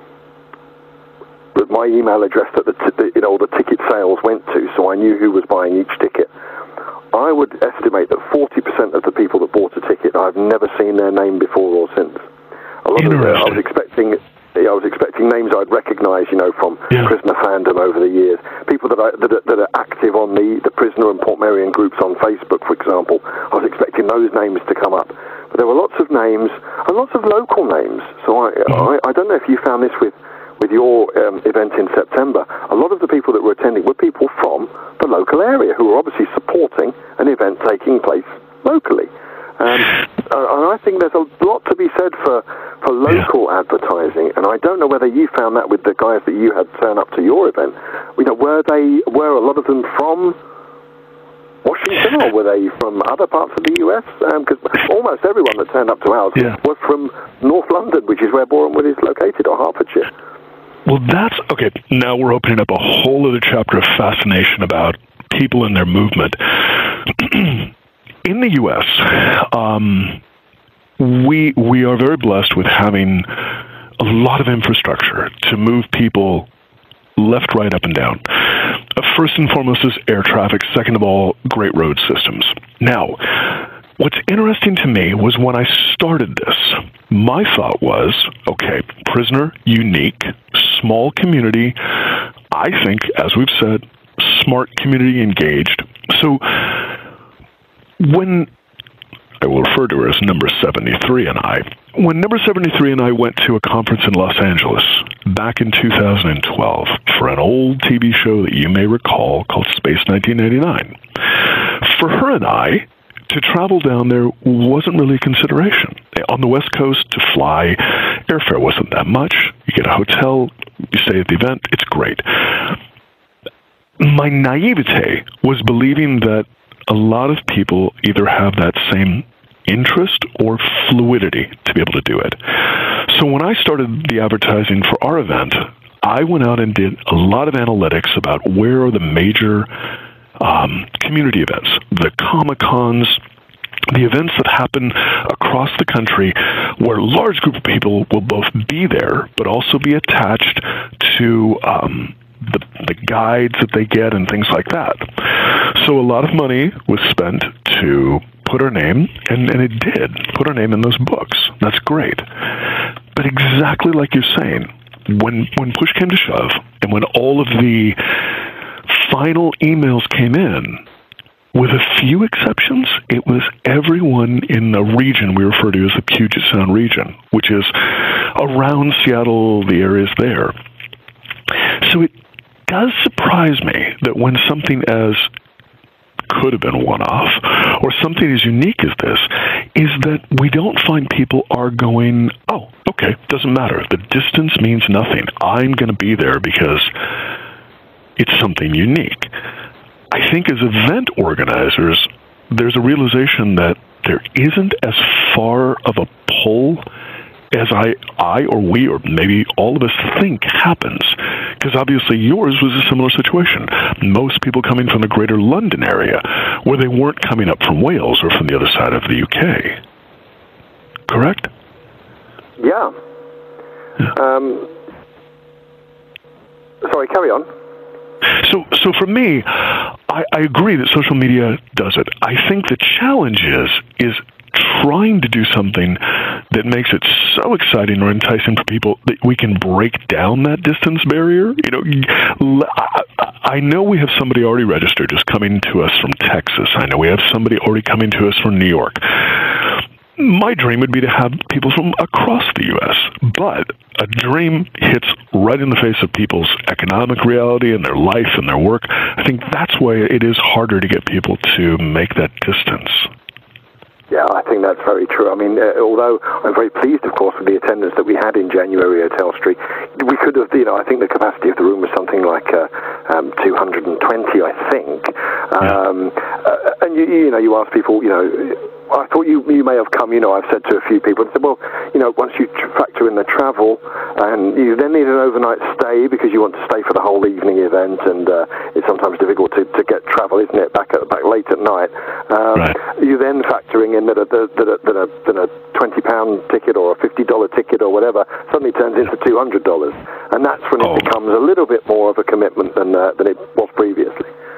with my email address that the, t- the you know the ticket sales went to, so I knew who was buying each ticket. I would estimate that forty percent of the people that bought a ticket, I've never seen their name before or since. a lot of uh, I was expecting. I was expecting names I'd recognise, you know, from yeah. prisoner fandom over the years. People that, I, that, are, that are active on the, the prisoner and Portmeirion groups on Facebook, for example. I was expecting those names to come up. But there were lots of names, and lots of local names. So I, mm-hmm. I, I don't know if you found this with, with your um, event in September. A lot of the people that were attending were people from the local area who were obviously supporting an event taking place locally. Um, and I think there's a lot to be said for, for local yeah. advertising, and I don't know whether you found that with the guys that you had turn up to your event. You know, were they were a lot of them from Washington, or were they from other parts of the U S? Because um, almost everyone that turned up to ours yeah. was from North London, which is where Borehamwood is located, or Hertfordshire. Well, that's okay. Now we're opening up a whole other chapter of fascination about people and their movement. In the U S, um, we we are very blessed with having a lot of infrastructure to move people left, right, up, and down. Uh, first and foremost is air traffic. Second of all, great road systems. Now, what's interesting to me was when I started this, my thought was, okay, prisoner, unique, small community, I think, as we've said, smart community engaged. So when, I will refer to her as Number seventy-three and I, when Number seventy-three and I went to a conference in Los Angeles back in two thousand twelve for an old T V show that you may recall called Space nineteen eighty-nine, for her and I, to travel down there wasn't really a consideration. On the West Coast, to fly, airfare wasn't that much. You get a hotel, you stay at the event, it's great. My naivete was believing that a lot of people either have that same interest or fluidity to be able to do it. So when I started the advertising for our event, I went out and did a lot of analytics about where are the major um, community events, the Comic-Cons, the events that happen across the country where a large group of people will both be there but also be attached to um, the, the guides that they get and things like that. So a lot of money was spent to put our name, and, and it did, put our name in those books. That's great. But exactly like you're saying, when when push came to shove, and when all of the final emails came in, with a few exceptions, it was everyone in the region we refer to as the Puget Sound region, which is around Seattle, the areas there. So it does surprise me that when something as could have been a one-off, or something as unique as this, is that we don't find people are going, oh, okay, doesn't matter. The distance means nothing. I'm going to be there because it's something unique. I think as event organizers, there's a realization that there isn't as far of a pull as I, I or we, or maybe all of us think happens. Because obviously yours was a similar situation. Most people coming from the greater London area, where they weren't coming up from Wales or from the other side of the U K. Correct? Yeah. yeah. Um, sorry, carry on. So, so for me, I, I agree that social media does it. I think the challenge is, is trying to do something that makes it so exciting or enticing for people that we can break down that distance barrier. You know, I, I know we have somebody already registered who's coming to us from Texas. I know we have somebody already coming to us from New York. My dream would be to have people from across the U S, but a dream hits right in the face of people's economic reality and their life and their work. I think that's why it is harder to get people to make that distance. Yeah, I think that's very true. I mean, uh, although I'm very pleased, of course, with the attendance that we had in January at Elstree, we could have, you know, I think the capacity of the room was something like uh, um, two hundred twenty, I think. Um, yeah. uh, and, you, you know, you ask people, you know, I thought you you may have come, you know, I've said to a few people, and said, well, you know, once you tr- factor in the travel, and you then need an overnight stay because you want to stay for the whole evening event, and uh, it's sometimes difficult to, to get travel, isn't it, back at, back late at night. Um, right. You then factoring in that a, that a, that a, that a twenty pound ticket or a fifty dollar ticket or whatever suddenly turns into two hundred dollars. And that's when it oh. becomes a little bit more of a commitment than uh, than it was previously.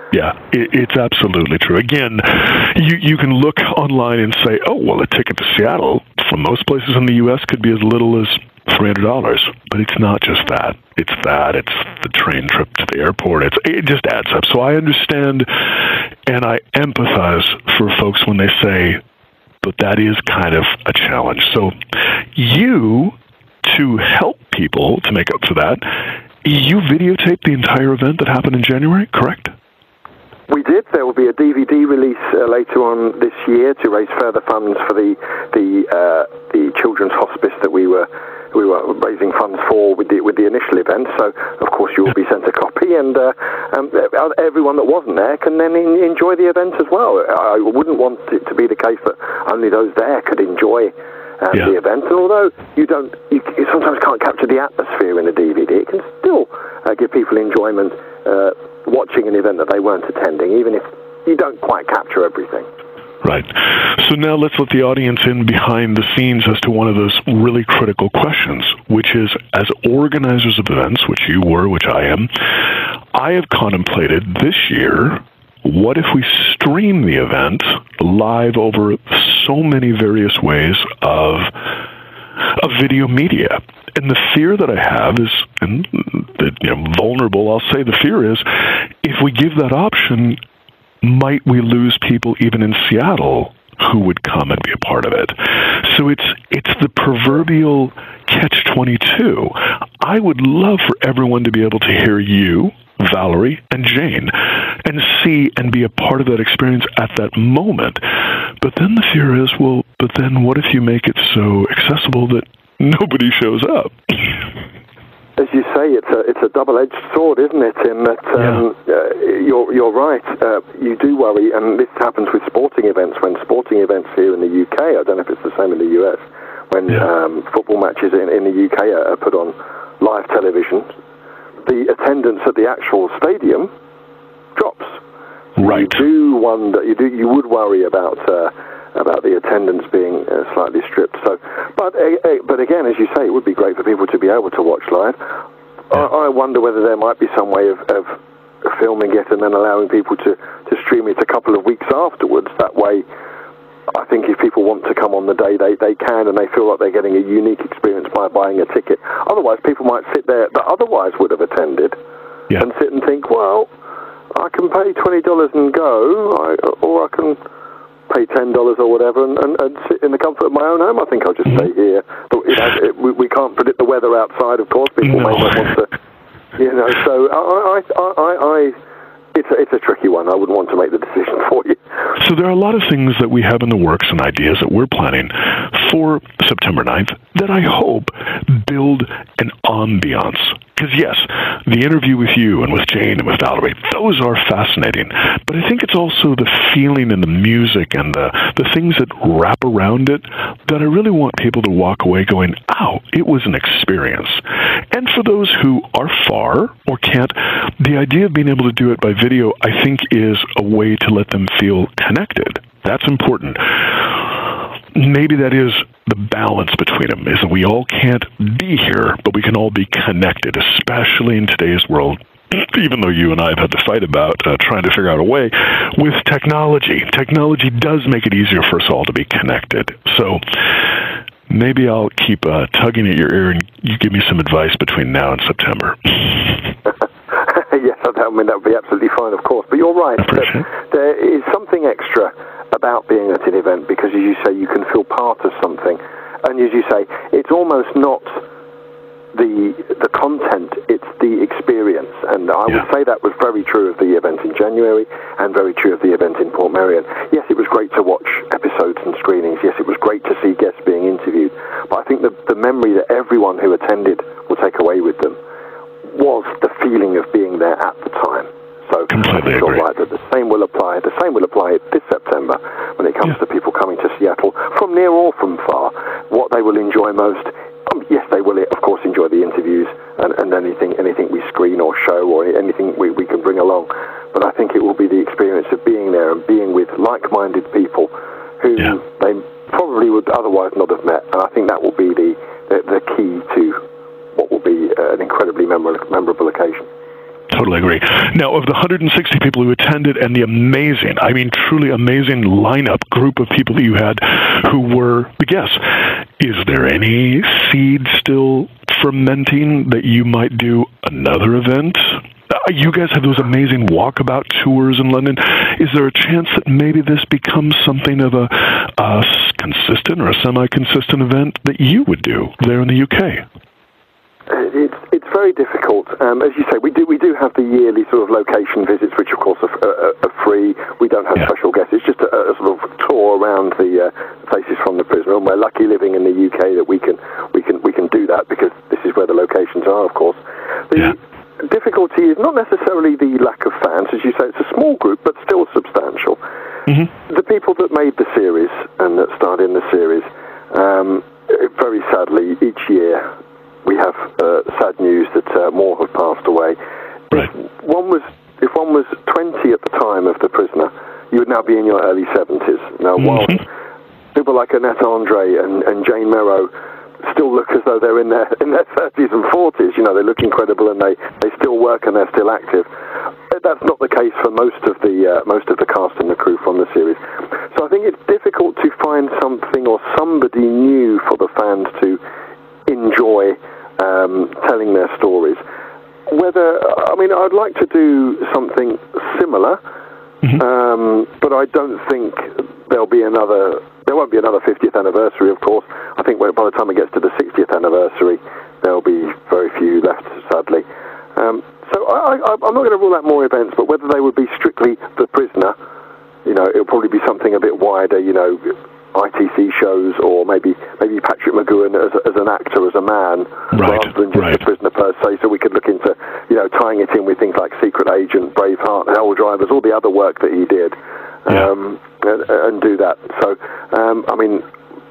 Yeah, it, it's absolutely true. Again, you, you can look online and say, oh, well, a ticket to Seattle from most places in the U S could be as little as three hundred dollars. But it's not just that. It's that. It's the train trip to the airport. It's, it just adds up. So I understand and I empathize for folks when they say, but that is kind of a challenge. So you, to help people to make up for that, you videotaped the entire event that happened in January, correct? We did. There will be a D V D release uh, later on this year to raise further funds for the the uh, the children's hospice that we were we were raising funds for with the with the initial event. So of course you will be sent a copy, and uh, um, everyone that wasn't there can then in, enjoy the event as well. I wouldn't want it to be the case that only those there could enjoy um, yeah. the event. And although you don't, you, you sometimes can't capture the atmosphere in a D V D, it can still uh, give people enjoyment. Uh, watching an event that they weren't attending, even if you don't quite capture everything. Right. So now let's let the audience in behind the scenes as to one of those really critical questions, which is, as organizers of events, which you were, which I am, I have contemplated this year, what if we stream the event live over so many various ways of, of video media? And the fear that I have is, and you know, vulnerable, I'll say the fear is, if we give that option, might we lose people even in Seattle who would come and be a part of it? So it's it's the proverbial catch twenty-two. I would love for everyone to be able to hear you, Valerie, and Jane, and see and be a part of that experience at that moment. But then the fear is, well, but then what if you make it so accessible that nobody shows up? As you say, it's a it's a double-edged sword, isn't it? In that um, yeah. uh, you're you're right. Uh, you do worry, and this happens with sporting events. When sporting events here in the U K, I don't know if it's the same in the U S. When yeah. um, football matches in, in the U K are, are put on live television, the attendance at the actual stadium drops. Right. You do wonder. You do. You would worry about. Uh, about the attendance being uh, slightly stripped. So, but uh, uh, but again, as you say, it would be great for people to be able to watch live. I, I wonder whether there might be some way of, of filming it and then allowing people to, to stream it a couple of weeks afterwards. That way, I think if people want to come on the day, they, they can, and they feel like they're getting a unique experience by buying a ticket. Otherwise, people might sit there that otherwise would have attended yeah. and sit and think, well, I can pay twenty dollars and go, I, or I can pay ten dollars or whatever and, and, and sit in the comfort of my own home. I think I'll just mm-hmm. stay here. But, you know, it, we, we can't predict the weather outside, of course. People no. may not want to, you know. So I, I, I, I, it's a, it's a tricky one. I wouldn't want to make the decision for you. So there are a lot of things that we have in the works and ideas that we're planning for September ninth that I hope build an ambiance. Because, yes, the interview with you and with Jane and with Valerie, those are fascinating. But I think it's also the feeling and the music and the, the things that wrap around it that I really want people to walk away going, oh, it was an experience. And for those who are far or can't, the idea of being able to do it by video, I think, is a way to let them feel connected. That's important. Maybe that is the balance between them, is that we all can't be here, but we can all be connected, especially in today's world, even though you and I have had to fight about uh, trying to figure out a way with technology. Technology does make it easier for us all to be connected. So maybe I'll keep uh, tugging at your ear and you give me some advice between now and September. Yes, I mean, that would be absolutely fine, of course. But you're right. There, there is something extra about being at an event because, as you say, you can feel part of something. And as you say, it's almost not the the content, it's the experience. And I yeah. would say that was very true of the event in January and very true of the event in Portmeirion. Yes, it was great to watch episodes and screenings. Yes, it was great to see guests being interviewed. But I think the, the memory that everyone who attended will take away with them was the feeling of being there at the time. So Completely I'm sure agree. right that the same will apply. The same will apply this September when it comes yeah. to people coming to Seattle from near or from far. What they will enjoy most, um, yes, they will of course enjoy the interviews and, and anything anything we screen or show or anything we, we can bring along. But I think it will be the experience of being there and being with like-minded people who yeah. they probably would otherwise not have met. And I think that will be the the, the key to what will be uh, an incredibly memorable, memorable occasion. totally agree. Now, of the one hundred sixty people who attended and the amazing, I mean, truly amazing lineup group of people that you had who were the guests, is there any seed still fermenting that you might do another event? Uh, you guys have those amazing walkabout tours in London. Is there a chance that maybe this becomes something of a, a consistent or a semi-consistent event that you would do there in the U K? It's it's very difficult. Um, as you say, we do we do have the yearly sort of location visits, which of course are, are, are free. We don't have yeah. special guests. It's just a, a sort of tour around the uh, places from the prison. And we're lucky living in the U K that we can we can we can do that because this is where the locations are. Of course, the yeah. difficulty is not necessarily the lack of fans, as you say. It's a small group, but still substantial. Mm-hmm. The people that made the series and that starred in the series, um, very sadly, each year. We have uh, sad news that uh, more have passed away. Right. If one was if one was twenty at the time of The Prisoner, you would now be in your early seventies. Now, mm-hmm. while people like Annette Andre and, and Jane Merrow still look as though they're in their in their thirties and forties, you know, they look incredible and they, they still work and they're still active. That's not the case for most of the uh, most of the cast and the crew from the series. So I think it's difficult to find something or somebody new for the fans to enjoy. Um, telling their stories. Whether, I mean, I'd like to do something similar, mm-hmm. um, but I don't think there'll be another, there won't be another fiftieth anniversary, of course. I think by the time it gets to the sixtieth anniversary, there'll be very few left, sadly. Um, so I, I, I'm not going to rule out more events, but whether they would be strictly The Prisoner, you know, it'll probably be something a bit wider, you know, I T C shows, or maybe maybe Patrick McGoohan as, as an actor, as a man, right, rather than just right. a prisoner per se. So we could look into, you know, tying it in with things like Secret Agent, Braveheart, Hell Drivers, all the other work that he did, um, yeah. and, and do that. So, um, I mean,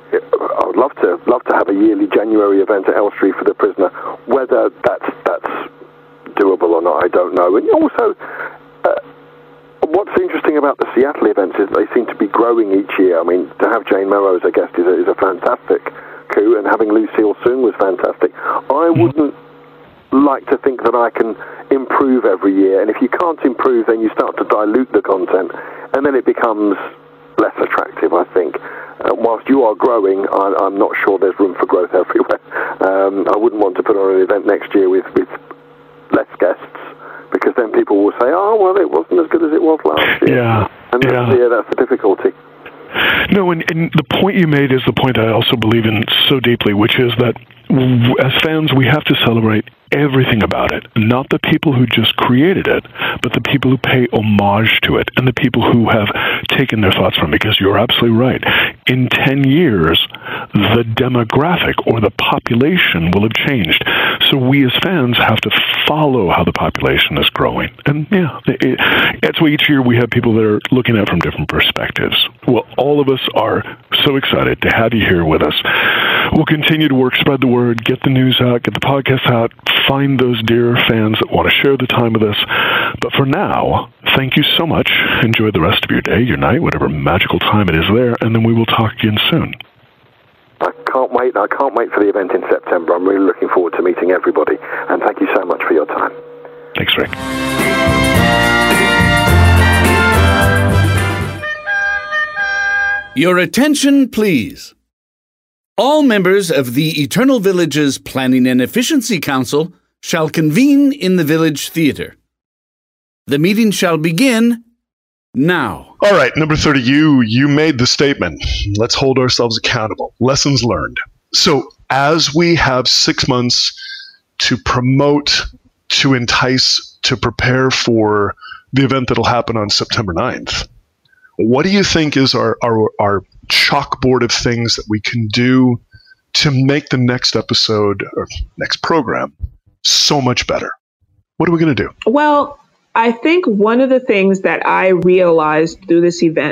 I would love to love to have a yearly January event at Elstree for The Prisoner. Whether that's that's doable or not, I don't know. And also. Uh, What's interesting about the Seattle events is they seem to be growing each year. I mean, to have Jane Merrow as a guest is a, is a fantastic coup, and having Lucille Soong was fantastic. I wouldn't like to think that I can improve every year, and if you can't improve, then you start to dilute the content, and then it becomes less attractive, I think. Uh, whilst you are growing, I, I'm not sure there's room for growth everywhere. Um, I wouldn't want to put on an event next year with, with less guests, because then people will say, oh, well, it wasn't as good as it was last year. Yeah, and yeah. That's, yeah, that's the difficulty. No, and, and the point you made is the point I also believe in so deeply, which is that w- as fans, we have to celebrate everything about it, not the people who just created it, but the people who pay homage to it and the people who have taken their thoughts from it, because you're absolutely right. In ten years, the demographic or the population will have changed. So we as fans have to follow how the population is growing. And yeah, it, that's why each year we have people that are looking at it from different perspectives. Well, all of us are so excited to have you here with us. We'll continue to work, spread the word, get the news out, get the podcast out, find those dear fans that want to share the time with us. But for now, thank you so much. Enjoy the rest of your day, your night, whatever magical time it is there, and then we will talk again soon. I can't wait. I can't wait for the event in September. I'm really looking forward to meeting everybody. And thank you so much for your time. Thanks, Rick. Your attention, please. All members of the Eternal Village's Planning and Efficiency Council shall convene in the Village Theatre. The meeting shall begin now. All right, number thirty, you you made the statement. Let's hold ourselves accountable. Lessons learned. So as we have six months to promote, to entice, to prepare for the event that'll happen on September ninth, what do you think is our, our, our chalkboard of things that we can do to make the next episode or next program so much better? What are we going to do? Well, I think one of the things that I realized through this event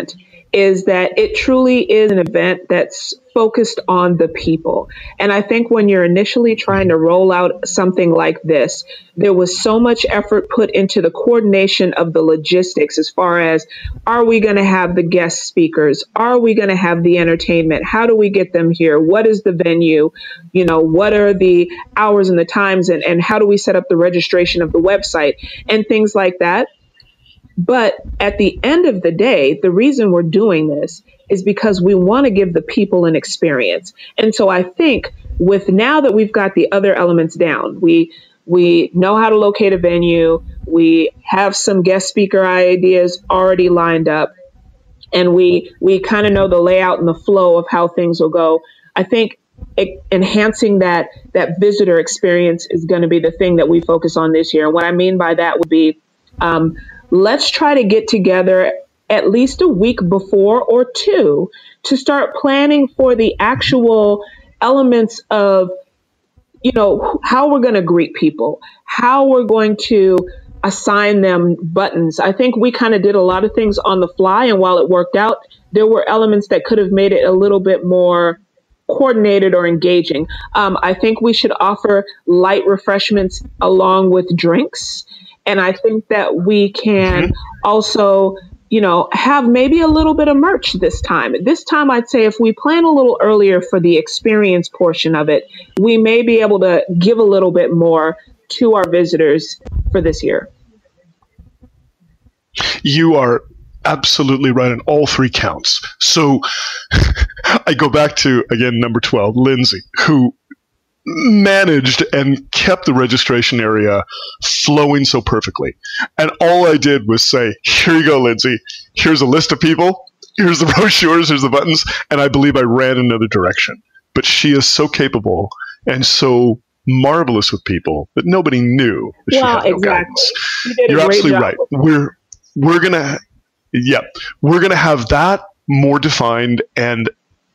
is that it truly is an event that's focused on the people. And I think when you're initially trying to roll out something like this, there was so much effort put into the coordination of the logistics as far as, are we going to have the guest speakers? Are we going to have the entertainment? How do we get them here? What is the venue? You know, what are the hours and the times, and, and how do we set up the registration of the website and things like that? But at the end of the day, the reason we're doing this is because we want to give the people an experience. And so I think with now that we've got the other elements down, we we know how to locate a venue, we have some guest speaker ideas already lined up, and we we kind of know the layout and the flow of how things will go. I think it, enhancing that that visitor experience is going to be the thing that we focus on this year. And what I mean by that would be, um, let's try to get together at least a week before or two to start planning for the actual elements of, you know, how we're going to greet people, how we're going to assign them buttons. I think we kind of did a lot of things on the fly, and while it worked out, there were elements that could have made it a little bit more coordinated or engaging. Um, I think we should offer light refreshments along with drinks. And I think that we can mm-hmm. also, you know, have maybe a little bit of merch this time. This time, I'd say if we plan a little earlier for the experience portion of it, we may be able to give a little bit more to our visitors for this year. You are absolutely right on all three counts. So I go back to, again, number twelve, Lindsay, who managed and kept the registration area flowing so perfectly. And all I did was say, here you go, Lindsay. Here's a list of people. Here's the brochures. Here's the buttons. And I believe I ran another direction. But she is so capable and so marvelous with people that nobody knew that well, she had no exactly. guidance. You did a You're great absolutely job. right. We're, we're going to, yeah, we're going to have that more defined. And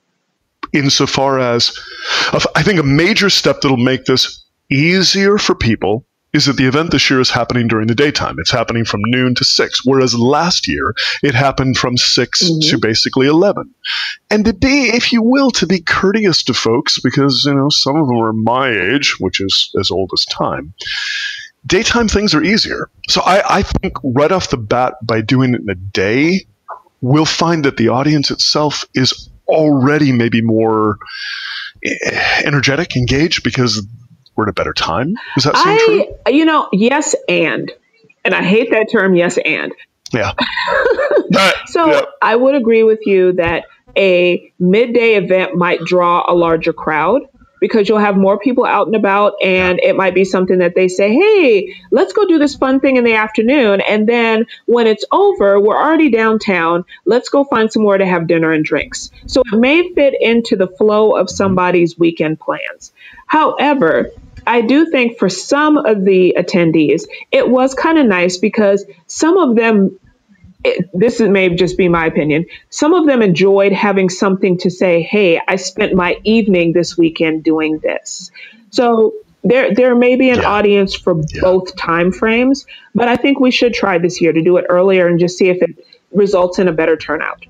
insofar as, I think a major step that'll make this easier for people is that the event this year is happening during the daytime. It's happening from noon to six, whereas last year it happened from six mm-hmm. to basically eleven. And to be, if you will, to be courteous to folks, because, you know, some of them are my age, which is as old as time, daytime things are easier. So I, I think right off the bat, by doing it in a day, we'll find that the audience itself is already maybe more energetic, engaged, because we're at a better time. Does that seem I, true? You know, yes, and. And I hate that term, yes, and. Yeah. uh, so yeah. I would agree with you that a midday event might draw a larger crowd because you'll have more people out and about, and it might be something that they say, hey, let's go do this fun thing in the afternoon. And then when it's over, we're already downtown. Let's go find somewhere to have dinner and drinks. So it may fit into the flow of somebody's weekend plans. However, I do think for some of the attendees, it was kind of nice because some of them, it, this is, may just be my opinion, some of them enjoyed having something to say, hey, I spent my evening this weekend doing this. So there there may be an yeah. audience for yeah. both time frames, but I think we should try this year to do it earlier and just see if it results in a better turnout.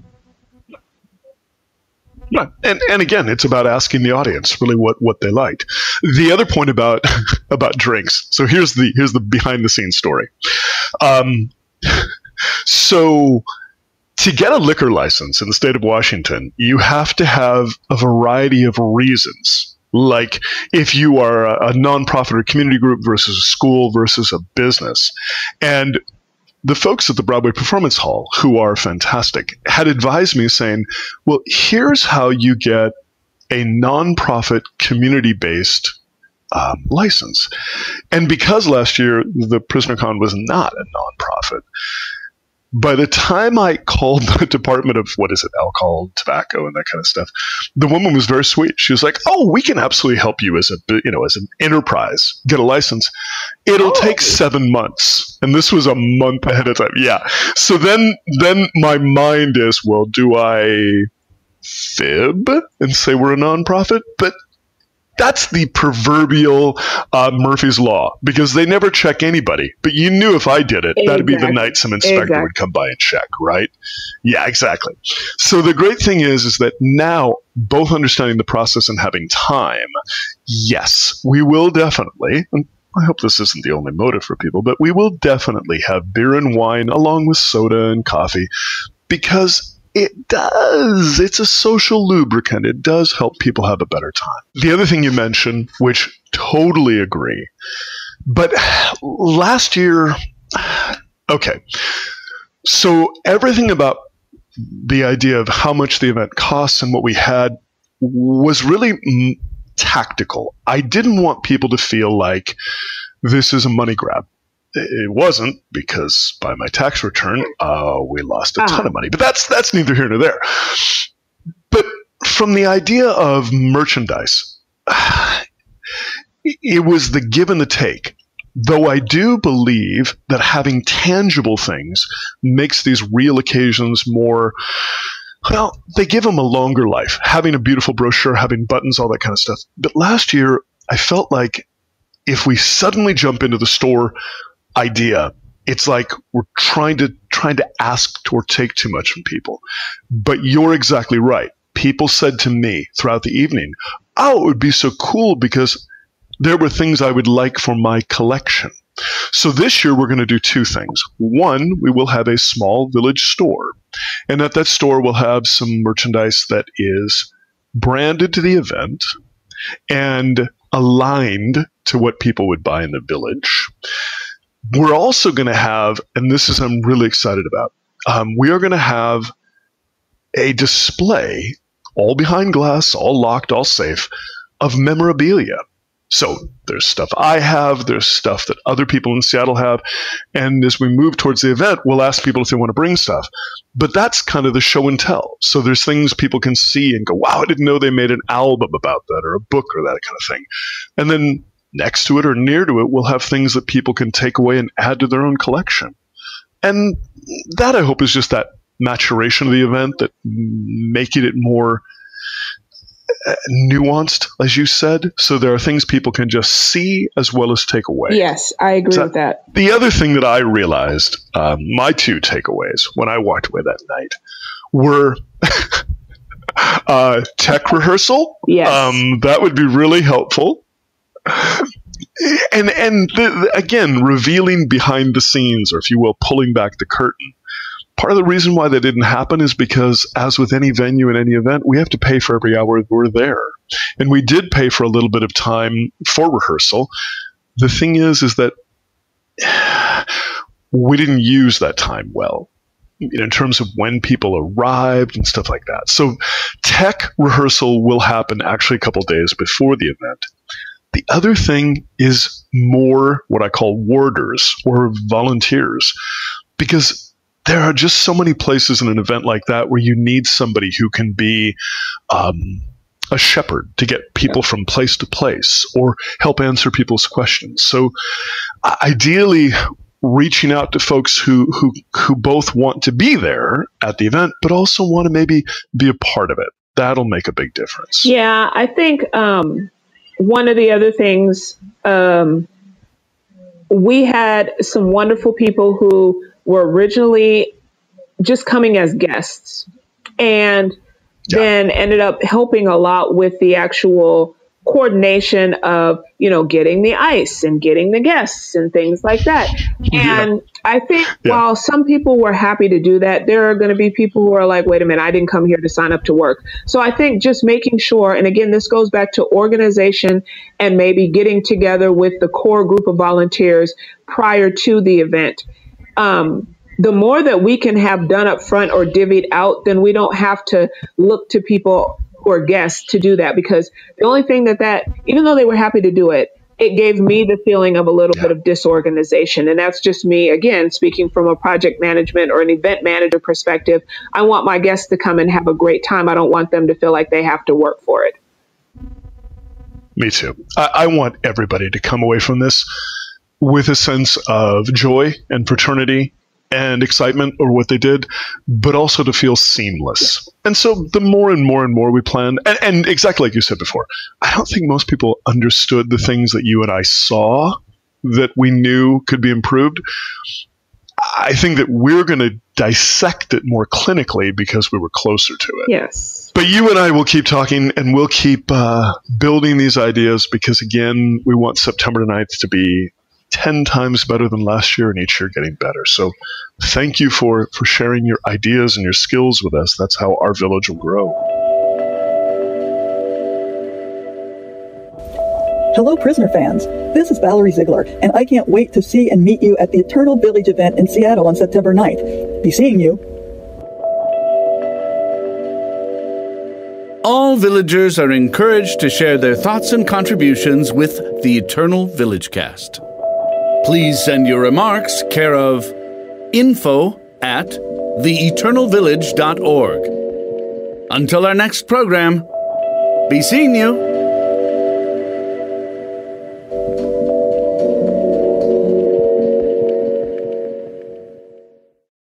Yeah. And and again, it's about asking the audience really what, what they liked. The other point about about drinks. So here's the here's the behind the scenes story. Um, so to get a liquor license in the state of Washington, you have to have a variety of reasons. Like if you are a, a nonprofit or community group versus a school versus a business. And the folks at the Broadway Performance Hall, who are fantastic, had advised me saying, well, here's how you get a nonprofit community-based um, license. And because last year the PrisonerCon was not a nonprofit, by the time I called the Department of, what is it, alcohol, tobacco, and that kind of stuff, the woman was very sweet. She was like, oh, we can absolutely help you as a, you know, as an enterprise get a license. It'll oh. take seven months. And this was a month ahead of time. Yeah. So then, then my mind is, well, do I fib and say we're a nonprofit? But That's the proverbial uh, Murphy's Law, because they never check anybody. But you knew if I did it, exactly. that'd be the night some inspector exactly. would come by and check, right? Yeah, exactly. So the great thing is, is that now, both understanding the process and having time, yes, we will definitely, and I hope this isn't the only motive for people, but we will definitely have beer and wine along with soda and coffee, because it does. It's a social lubricant. It does help people have a better time. The other thing you mentioned, which totally agree, but last year, okay, so everything about the idea of how much the event costs and what we had was really mm, tactical. I didn't want people to feel like this is a money grab. It wasn't, because by my tax return, uh, we lost a ton of money. But that's that's neither here nor there. But from the idea of merchandise, it was the give and the take. Though I do believe that having tangible things makes these real occasions more, well, they give them a longer life. Having a beautiful brochure, having buttons, all that kind of stuff. But last year, I felt like if we suddenly jump into the store idea, it's like we're trying to trying to ask or take too much from people. But you're exactly right. People said to me throughout the evening, oh, it would be so cool because there were things I would like for my collection. So this year we're going to do two things. One, we will have a small village store. And at that store we'll have some merchandise that is branded to the event and aligned to what people would buy in the village. We're also going to have, and this is I'm really excited about, um, we are going to have a display, all behind glass, all locked, all safe, of memorabilia. So there's stuff I have, there's stuff that other people in Seattle have, and as we move towards the event, we'll ask people if they want to bring stuff. But that's kind of the show and tell. So there's things people can see and go, wow, I didn't know they made an album about that, or a book, or that kind of thing. And then next to it or near to it, we'll have things that people can take away and add to their own collection. And that, I hope, is just that maturation of the event, that making it more nuanced, as you said. So there are things people can just see as well as take away. Yes, I agree so with that. The other thing that I realized, um, my two takeaways when I walked away that night were uh, tech rehearsal. Yes. Um, that would be really helpful. And and the, again, revealing behind the scenes, or if you will, pulling back the curtain. Part of the reason why that didn't happen is because, as with any venue and any event, we have to pay for every hour we're there. And we did pay for a little bit of time for rehearsal. The thing is, is that we didn't use that time well, in terms of when people arrived and stuff like that. So tech rehearsal will happen actually a couple days before the event. The other thing is more what I call warders or volunteers, because there are just so many places in an event like that where you need somebody who can be um, a shepherd to get people from place to place or help answer people's questions. So uh, ideally, reaching out to folks who, who, who both want to be there at the event, but also want to maybe be a part of it. That'll make a big difference. Yeah, I think um, one of the other things, um, we had some wonderful people who were originally just coming as guests and yeah. then ended up helping a lot with the actual coordination of, you know, getting the ice and getting the guests and things like that. Yeah. And I think yeah. while some people were happy to do that, there are going to be people who are like, wait a minute, I didn't come here to sign up to work. So I think just making sure, and again, this goes back to organization and maybe getting together with the core group of volunteers prior to the event. Um, the more that we can have done up front or divvied out, then we don't have to look to people who are guests to do that, because the only thing that that, even though they were happy to do it, it gave me the feeling of a little yeah. bit of disorganization. And that's just me, again, speaking from a project management or an event manager perspective. I want my guests to come and have a great time. I don't want them to feel like they have to work for it. Me too. I, I want everybody to come away from this with a sense of joy and fraternity and excitement over what they did, but also to feel seamless. And so the more and more and more we planned, and, and exactly like you said before, I don't think most people understood the things that you and I saw that we knew could be improved. I think that we're going to dissect it more clinically because we were closer to it. Yes. But you and I will keep talking, and we'll keep uh, building these ideas because, again, we want September ninth to be ten times better than last year and each year getting better. So thank you for, for sharing your ideas and your skills with us. That's how our village will grow. Hello, Prisoner fans. This is Valerie Ziegler, and I can't wait to see and meet you at the Eternal Village event in Seattle on September ninth. Be seeing you. All villagers are encouraged to share their thoughts and contributions with the Eternal Village Cast. Please send your remarks care of info at the eternal village dot org. Until our next program, be seeing you.